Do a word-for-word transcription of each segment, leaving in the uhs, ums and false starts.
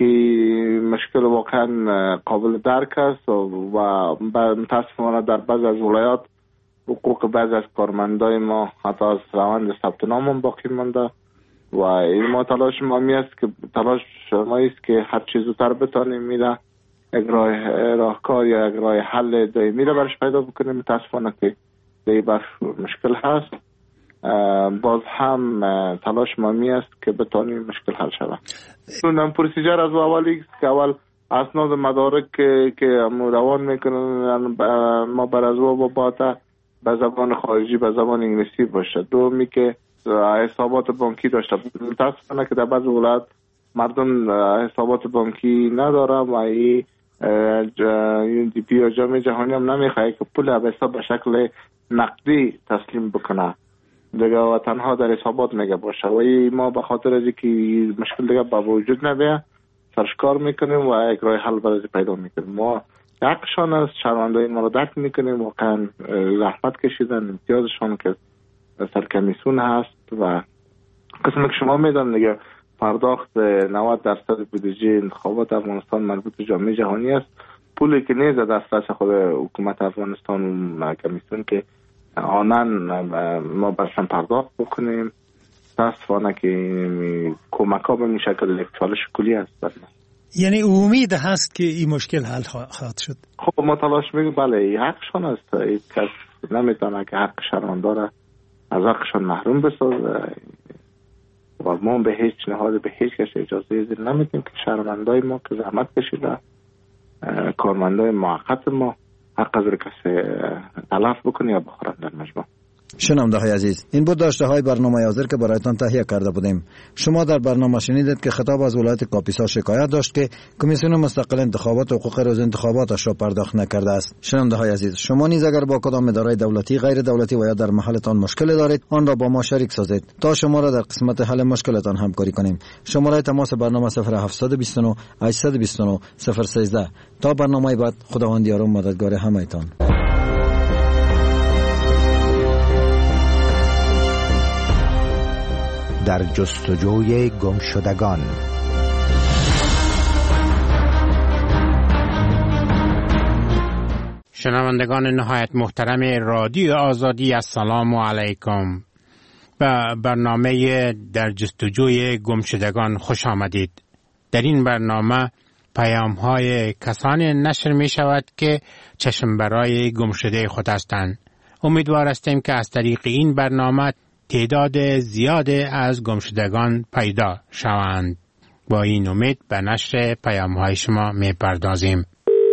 که مشکل واقعا قابل درک است و متاسفانه در بعض از ولایات حقوق بعض از کارمندای ما حتی از روند ثبت نام هم باقی مانده و این ما تلاش ما می است که تلاش ما است که هر چیز زودتر بتانیم میره یک راه راهکار یا یک راه حل دائمی را برش پیدا بکنیم. متاسفانه که در این بخش مشکل هست، باز هم تلاش ما می است که بتانیم مشکل حل شود. اون پروسیجر از اولی که اول اسناد مدارک که که روان میکنن ما بر از و باتا به زبان خارجی به زبان انگلیسی باشه. دومی که حسابات بانکی داشته. متاسفانه که در بعض ولایات مردم حسابات بانکی نداره و این یو دی پی یا جامعه جهانی هم نمیخواه که پول به حساب به شکل نقدی تسلیم بکنه دیگه و تنها در حسابات میگه باشه و این ما به خاطر از اینکه مشکل دیگه به وجود نبیه سرشکار میکنیم و یک راه حل برای پیدا میکنیم. ما حقشان است، شهروندای ما رو درک میکنیم، واقعا زحمت کشیدن، امتیازشان که سر کمیسیون هست و قسم که شما میدن دیگه پرداخت نود درصد بودجه انتخابات افغانستان مربوط به جامعه جهانی است. پولی که نیست دسترس خود حکومت افغانستان و کمیسیون که آنن ما برشان پرداخت بکنیم. متاسفانه که کمک ها به این شکل یک چالش کلی است برای ما. یعنی امید هست که این مشکل حل خواهد شد. خب ما تلاش میکنیم، بله این حقشان است، این کس نمیتونه که حق شهروندان از حقشان محروم بسازه و ما به هیچ نهاد به هیچ کس اجازه زیر نمیدیم که شهروندای ما که زحمت کشیده کارمندای موقت ما حق از کسی تلف بکنه یا بخورن در مجموع. شنونده های عزیز، این بود داشته های برنامه حاضر که برایتان تهیه کرده بودیم. شما در برنامه شنیدید که خطاب از ولایت کاپیسا شکایت داشت که کمیسیون مستقل انتخابات و حقوق روز انتخاباتش را پرداخت نکرده است. شنونده های عزیز، شما نیز اگر با کدام اداره دولتی، غیر دولتی و یا در محلتان مشکل دارید، آن را با ما شریک سازید تا شما را در قسمت حل مشکلتان همکاری کنیم. شماره تماس برنامه صفر هفت دو نه هشت دو نه صفر یک سه. تا برنامه بعد، خداوند یار و مددگار همه‌تان. در جستجوی گمشدگان. شنوندگان نهایت محترم رادیو آزادی، السلام علیکم. به برنامه در جستجوی گمشدگان خوش آمدید. در این برنامه پیام های کسانی نشر می شود که چشم برای گمشده خود هستند. امیدوار هستیم که از طریق این برنامه تعداد زیاد از گمشدگان پیدا شوند. با این امید به نشر پیام های شما می پردازیم.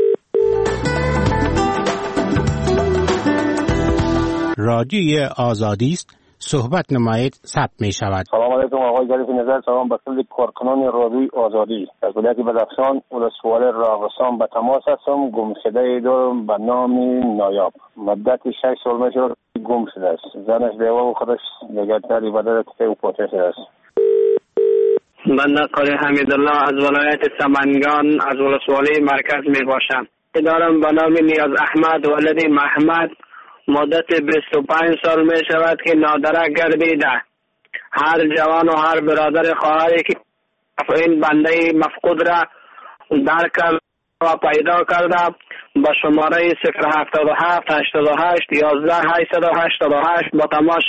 رادیوی آزادی است، صحبت نمایید ثبت می شود. سلام علیکم آقای ظریف نظر، سلام به کل کارکنان رادیوی آزادی. از ولایت بدخشان ولسوالی راغستان به تماس هستم. گمشده دارم به نام نایاب. مدت شش سال میشه گم شده است. زنش بیوه و خودش نگهداری بدر کفه و پاته شده است. بنده قاری حمیدالله از ولایت سمنگان از ولسوالی مرکز می باشم. دارم به نام نیاز احمد ولد محمد. مدت بیست و پنج سال می شود که نادره گردیده. هر جوان و هر برادر خواهری که این بنده مفقود را درک کرد و پیدا کرده با شماره صفر هفتاد و هفت هشتاد و هشت یازده هشتصد و هشتاد و هشت با تماس.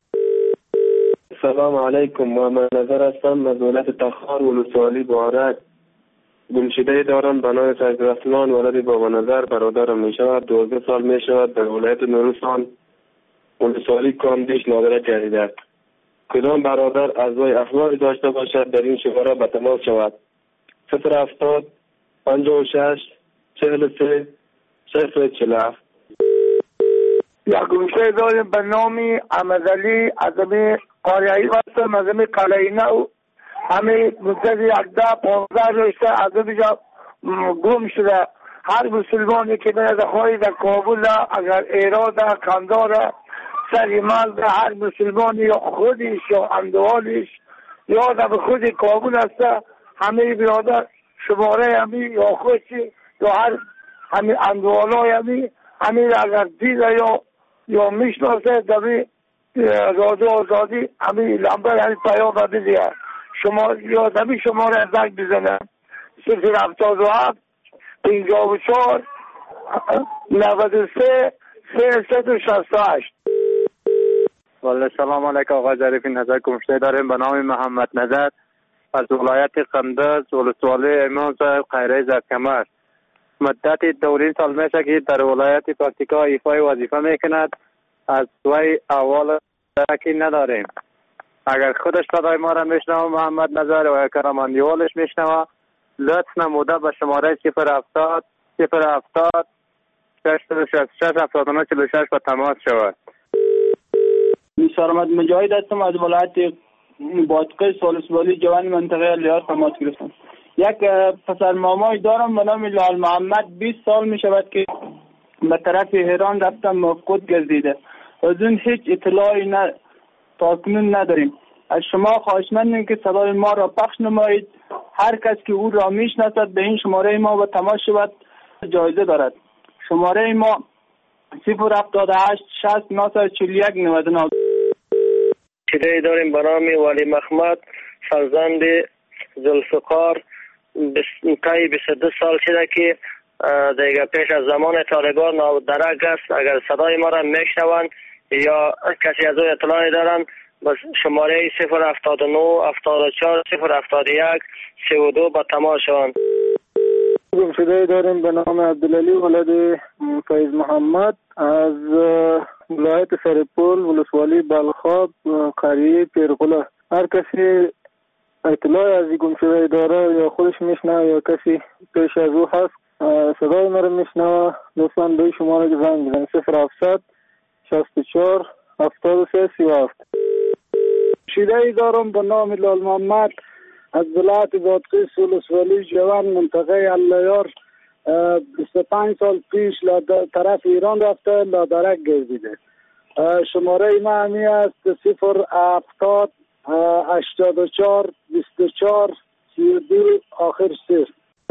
سلام علیکم، محمد نظر هستم از ولایت تخار ولسوالی بارک. گمشده دارم به نام سید رسلان ولد بابا نظر، برادرم می شود. دوازده سال می شود در ولایت نورستان ولسوالی کامدیش نادره گردیده. کدام برادر از وی اخباری داشته باشد در این شماره به تماس شود. صفر هفتاد پنجاه و شش چهل و سه صفر چهل و هفت. یک گمشده داریم به نام احمدعلی عظمی قاریایی هستم از همین قلعه نو. همین مدت یکده پانزده رشته از اینجا گم شده. هر مسلمانی که میاد خواهی در کابل اگر اراده کنداره سری مال هر مسلمانی یا خودش یا اندوالش یا در خود کابل هسته همه برادر شماره همی یا خودشی یا هر همه اندوالای همی همه اگر دیده یا یا میشناسه در رادیو آزادی همه لمبر همه پیام بدیه شما یا دمی شماره زنگ بزنه صفر هفتاد و هفت پنجاه و چهار نود و سه سیصد و شصت و هشت. والله سلام علیکم آقای ظریفی. نظر گمشده داریم به نام محمد نظر از ولایت قندز ولسوالی امام صاحب خیره زرکمر. مدت دورین سال میشه که در ولایت پکتیکا ایفای وظیفه میکند. از وی اول درکی نداریم. اگر خودش صدای ما را میشنوه محمد نظر و کرماندیوالش میشنوه لطف نموده به شماره صفر هفتاد صفر هفتاد شش شش شش هفتاد و نه چهل و شش به تماس شود. سلامت مجاهد هستم از ولایت بادغیس ولسوالی جوان منطقه الیار تماس گرفتم. یک پسر مامای دارم به نام لال محمد بیست سال می شود که به طرف ایران رفتم مفقود گردیده. از اون هیچ اطلاعی نه تاکنون نداریم. از شما خواهشمندیم که صدای ما را پخش نمایید. هر کس که او را میشناسد به این شماره ما و تماس شود جایزه دارد. شماره ما صفر هفتاد و هشت شصت نهصد و چهل و یک نود و نه. چیزی داریم به نام ولی محمد فرزند ذوالفقار تای بیست و دو سال شده که دیگه پیش از زمان طالبان درک است. اگر صدای ما را میشنوند یا کسی از او اطلاعی دارند بس شماره صفر هفتاد و نه هفتاد و چهار صفر هفتاد و یک سی و دو با تماس شوند. گمشده داریم به نام عبدالعلی ولد فیض محمد از ولایت سرپول ولسوالی بلخاب قریه پیرغله. هر کسی اطلاع از این گمشده داره یا خودش میشنه یا کسی پیش از او هست صدای ما رو میشنه لطفاً به شماره زنگ بزنید صفر هفتصد شصت و چهار هفتاد و سه سی و هفت. گمشده دارم به نام لال محمد از ولایت بادغیس ولسوالی جوان منطقه الیار بیست و پنج سال پیش طرف ایران رفته لادرک گردیده. شماره ما همی است صفر هفتاد هشتاد و چهار بیست و چهار سی و دو آخر صفر.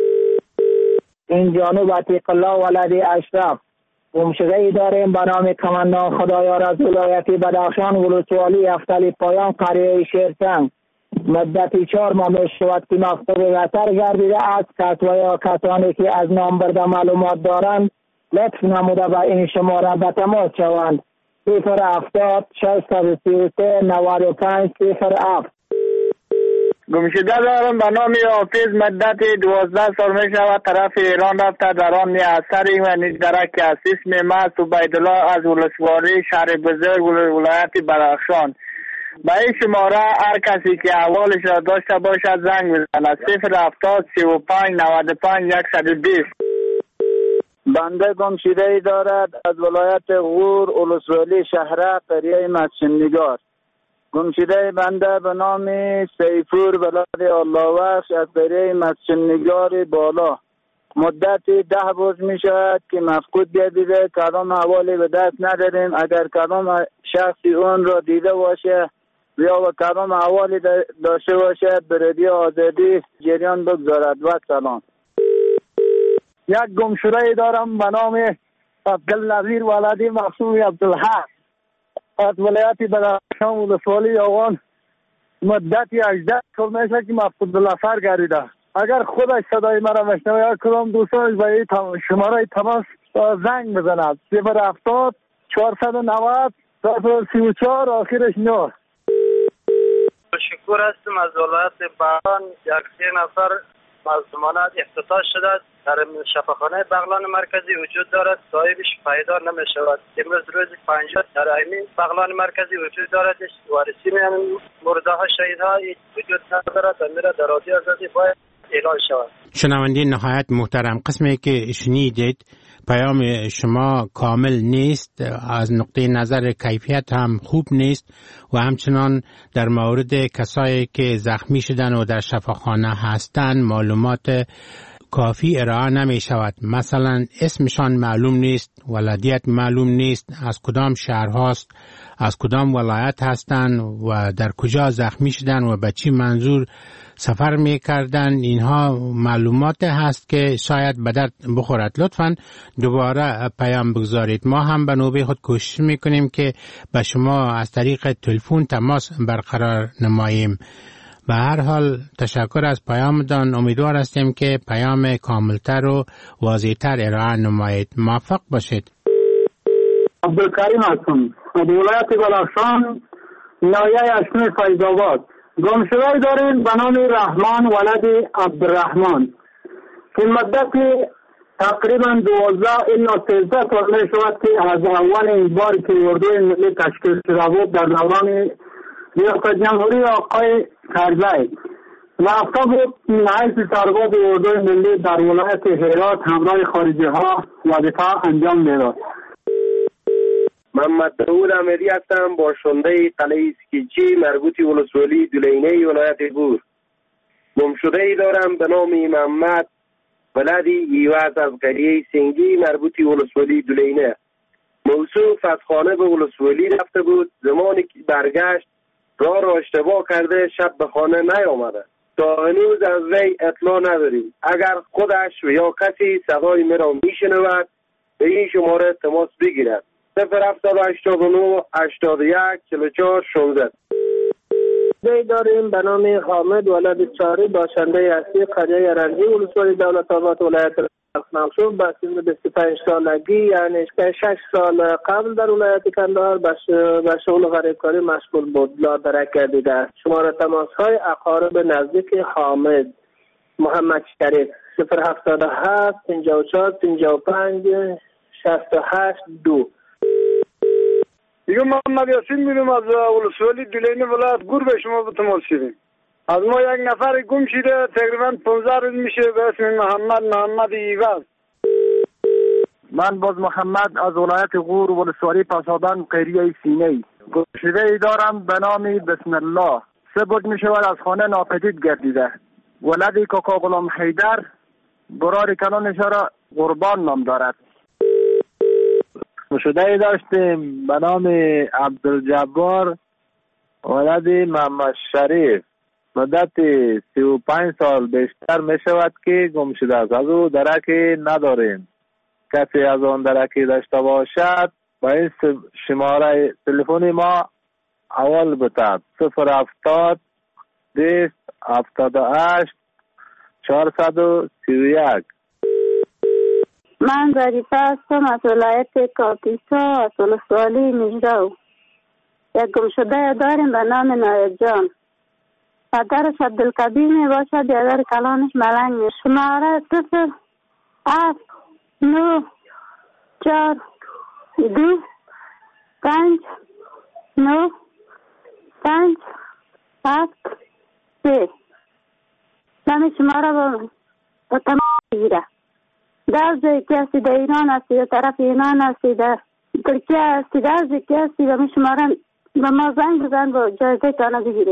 این جانب عتیق الله ولد اشرف. گمشده ای داریم به نام کماندان خدایار از ولایت بدخشان ولسوالی افتلی پایان قریه شیرسنگ. مدتی چهار ماه می شود که مفقود وطن گردیده است. کس و یا کسانی که از نام برده معلومات دارند لطف نموده به این شماره به تماس شوند. صفر هفتاد شصت و سی و سه نود و پنج صفر هفت. گمشده دارم به نام حافظ مدت دوازده سال می شود طرف ایران رفته در آن اثری و نیزدرک است. اسم ما عبیدالله از ولسوالی شهر بزرگ ولایت بدخشان. به این شماره هر کسی که احوالش را داشته باشد زنگ بزند صفر هفتاد سی و پنج نود و پنج صد و بیست. بنده گمشده ای دارد از ولایت غور ولسوالی شهره قریه مسجدنگار. گمشده بنده به نام سیفور بلاد الله بخش از قریه مسجدنگار بالا. مدت ده روز می شود که مفقود گردیده. کدام حوالی به دست نداریم. اگر کدام شخصی اون را دیده باشه یا و کدام حوالی داشته باشد به رادیو آزادی جریان بگذارد. و سلام. یک گمشده دارم به نام عبدالنظیر ولدی مقصود عبدالحق از ولایت بدخشان ولسوالی یوان. مدتی هجده سال میشه که مفقود بالاخره گردیده. اگر خودش صدای مرا میشنوه یا کدام دوستانش به این شماره تماس زنگ بزند صفر هفتاد چهارصد و نود صفر سی و چهار آخرش نه. شکر هستم از ولایت بغلان. یک سه نفر مظلومانه افتتاح شده در شفاخانه بغلان مرکزی وجود دارد. صاحبش پیدا نمی شود. امروز روز پنجاه در همین بغلان مرکزی وجود دارد. وارثین مرده ها شهید ها وجود ندارد و میره در رادیو آزادی باید اعلان شود. شنوندین نهایت محترم، قسمی که شنیدید پیام شما کامل نیست، از نقطه نظر کیفیت هم خوب نیست و همچنان در مورد کسایی که زخمی شدن و در شفاخانه هستند معلومات کافی ارائه نمی شود. مثلا اسمشان معلوم نیست، ولادیت معلوم نیست، از کدام شهر هاست، از کدام ولایت هستند و در کجا زخمی شدن و به چی منظور سفر می کردن. اینها معلومات هست که شاید به درد بخورد. لطفاً دوباره پیام بگذارید. ما هم به نوبه خود کوشش می کنیم که به شما از طریق تلفن تماس برقرار نماییم. به هر حال تشکر از پیامتان. امیدوار هستیم که پیام کاملتر و واضح‌تر ارائه نمایید. موفق باشید. عبدالکریم هستم از ولایت بلخشان، ناحیه اشمیر فیض‌آباد. گمشده‌ای داریم به نام رحمان ولد عبدالرحمن که مدت تقریبا دوازده الی سیزده سال می شود که از اول این بار که اردوی ملی تشکیل شده بود در دوران ریاست جمهوری آقای کرزی رفته بود حیث سرباز اردوی ملی در ولایت هرات همراه خارجی ها وظیفه انجام میداد. محمد داود احمدی هستم، باشنده قلعه اسکیچی مربوط ولسوالی دولینه ولایت گور. گمشده‌ای دارم به نام محمد ولد ایواز از قریه سنگی مربوط ولسوالی دولینه. موصوف از خانه به ولسوالی رفته بود، زمانی که برگشت راه را اشتباه کرده، شب به خانه نیامده. تا هنوز از وی اطلاع نداریم. اگر خودش و یا کسی صدای مرا میشنود به این شماره تماس بگیرد. صفر هفتصد و هشتاد و نه هشتاد و یک چهل و چهار شانزده. دی داریم به نام حامد ولد چاری، باشنده اصلی قریه رنجی ولسوالی دولت آباد ولایت بلخ. به سن بیست و پنج سالگی یعنی شش سال قبل در ولایت کندهار به شغل غریبکاری مشغول بود. لادرک گردیده است. شماره تماس های اقارب نزدیک حامد محمد شریف صفر هفتاد و هفت پنجاه و چهار پنجاه و پنج شصت و هشت دو. دیگه محمد یاسین میرم از ولسوالی دولینه ولایت گور به شما به تماس شدیم. از ما یک نفر گم شده تقریبا پانزده روز میشه به اسم محمد محمد ایواز. من باز محمد از ولایت غور ولسوالی پسادان قریه سینه. گمشده ای دارم به نام بسم الله. سه بود میشود از خانه ناپدید گردیده. ولد کاکا غلام حیدر برار کلانش را قربان نام دارد. گمشده ای داشتیم به نام عبدالجبار ولد محمد شریف. مدت سی و پنج سال بیشتر می شود که گم شده است. از او درکی نداریم. کسی از آن درکی داشته باشد با این شماره تلفن ما اول بتد صفر هفتاد بیست هفتاد و هشت چهارصد و سی و یک. من ظریفه هستم از ولایت کاپیسا از ولسوالی مجرو. یک گمشده داریم به نام نایب جان. پدرش عبدالکبیر می باشد، بیادر کلانش ملنگ می. شماره صفر هفت نو چار دو پنج نو پنج هفت سه. نمی شماره با با تمام بگیره. در جایی که هستی در ایران هستی، در طرف ایران هستی، در ترکیه هستی، در جایی که هستی و می شماره به ما زنگ بزن با جایزه تانه بگیره.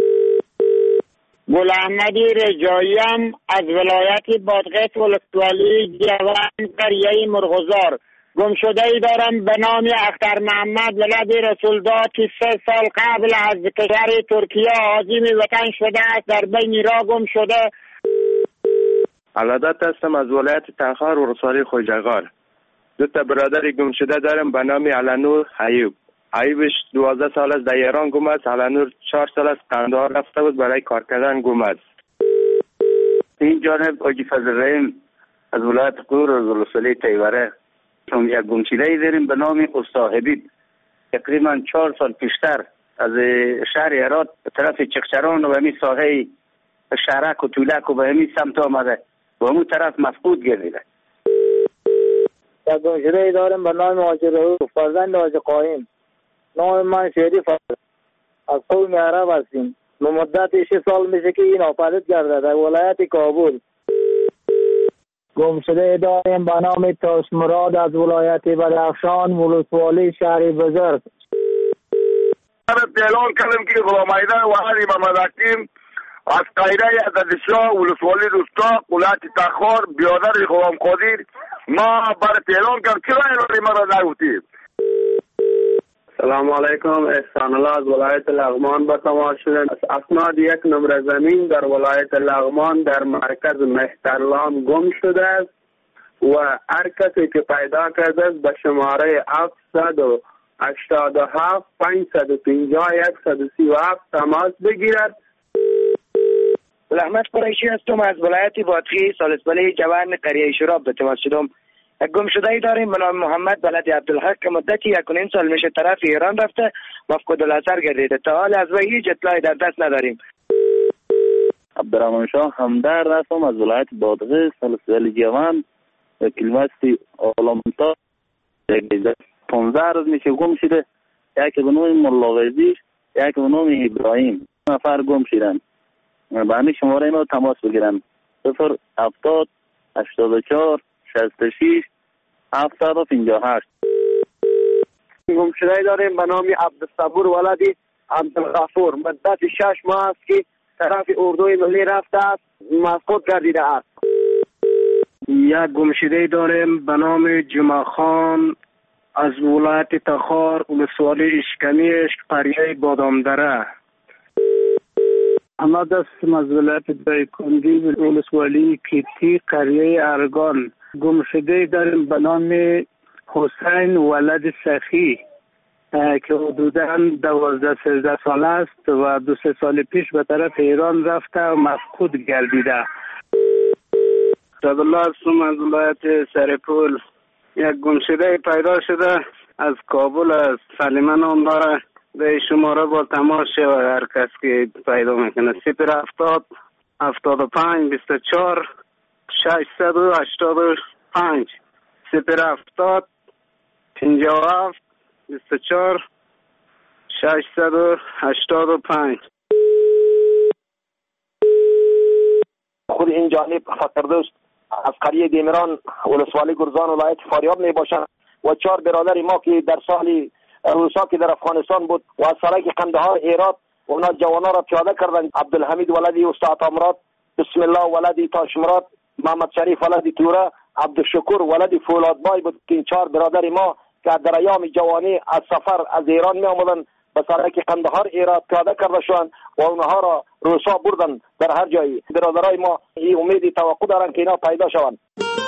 گل احمدی رجاییم از ولایت بادغیس ولسوالی جوان قریه مرغزار. گمشده ای دارم به نام اختر محمد ولد رسولداد که سه سال قبل از کشور ترکیه عازم وطن شده است، در بین را گم شده. علادت هستم از ولایت تخار ولسوالی خوجغار. دو تا برادر گمشده دارم به نام علنور ایوب. ایوبش دوازده سال است در ایران گم است. علنور چهار سال است قندهار رفته بود برای کار کردن گم است. این جانب آجی فضل رحیم از ولایت غور از ولسوالی تیوره. هم یک گمشده ای داریم به نام استاد حبیب. تقریبا چهار سال پیشتر از شهر هرات به طرف چقچران و همین ساحه شهرک و طولک و به همین سمت آمده و همون طرف مفقود گردیده. یک گمشده ای داریم به نام حاجی رؤوف فرزند حاجی قایم. نام من شریف از قوم عرب هستیم. به مدت شش سال میشه که این ناپدید گردد در ولایت کابل. گمشده داریم به نام تاش مراد از ولایت بلخشان ولسوالی شهر بزرگ. اعلان کردم که غلام حیدر ولد محمد حکیم از قریه عزدشاه ولسوالی رستاق ولایت تخار بیادر غلام قادر ما برات اعلان کردم. چرا اعلان ما را نگفتید؟ سلام علیکم، احسان الله از ولایت لغمان به تماس شدن. اسناد یک نمره زمین در ولایت لغمان در مرکز مهترلام گم شده است و هر کسی که پیدا کرده است به شماره هفتصد و هشتاد و هفت پانصد و پنجاه صد و سی و هفت تماس بگیرد. احمد قریشی هستم از ولایت بادغیس سالسبلی جوان قریه شراب به تماس شدم. یک گم شده ای داریم به نام محمد بلد عبدالحق که مدتی یک و نیم سال میشه طرف ایران رفته مفقود الاثر گردیده. تا حال از وی هیچ اطلاعی در دست نداریم. عبدالرحمن شاه همدرد هستم از ولایت بادغیس سالسبلی جوان کلمستی آلامتا پانزده روز میشه گم شده. یکی به نام ملاوزی یکی به نام ابراهیم نفر گم شدن. به همین شماره اینا تماس بگیرن صفر هفتاد هشتاد و چهار شصت و شش هفتاد و پنجاه و هشت. گم شده داریم به نام عبدالصبور ولدی عبدالغفور مدت شش ماه است که طرف اردوی ملی رفته است مفقود گردیده است. یک گم شده داریم به نام جمعه خان از ولایت تخار ولسوالی اشکمیش قریه بادامدره. احمد هستم از ولایت دایکنډي ولسوالی کیتی قریه ارگان. گم شده داریم به نام حسین ولد سخی که حدوداً دوازده سیزده سال است و دو سه سال پیش به طرف ایران رفته و مفقود گردیده. عبدالله هستم از ولایت سرپول. یک گمشده پیدا شده از کابل از سلیمه نام داره. به شماره با تماس شود هر کس که پیدا میکنه. صفر هفتاد هفتاد و پنج بیست و چهار ششصد و هشتاد و پنج صفر هفتاد پنجاه و هفت بیست و چهار ششصد و هشتاد و پنج. خود این جانب فقردوست از قریه دیمران ولسوالی گرزان ولایت فاریاب می باشند و چهار برادر ما که در سال روسا که در افغانستان بود و از سرک قندهار هرات و اونا جوانا را پیاده کردند. عبدالحمید ولدی استاد امراد، بسم الله ولدی تاشمراد، محمد شریف ولدی توره، عبدالشکور ولدی فولادبای بود که این چهار برادر ما که در ایام جوانی از سفر از ایران می آمدند به سرک قندهار هرات پیاده کرده شدند و اونها را روسا بردند در هر جایی. برادرای ما این امید توقع دارند که اینا پیدا شوند.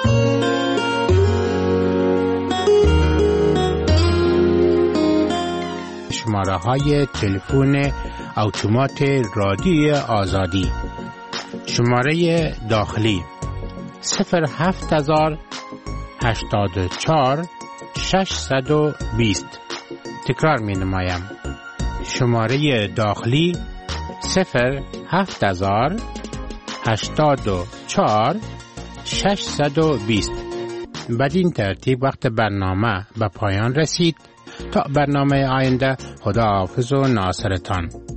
شماره های تلفن اتومات رادیوی آزادی: شماره داخلی صفر هفت هزار هشتاد و چهار ششصد و بیست. تکرار می نمایم. شماره داخلی صفر هفت هزار هشتاد و چهار ششصد و بیست. بدین ترتیب وقت برنامه به پایان رسید. تا برنامه آینده، خدا حافظ و ناصرتان.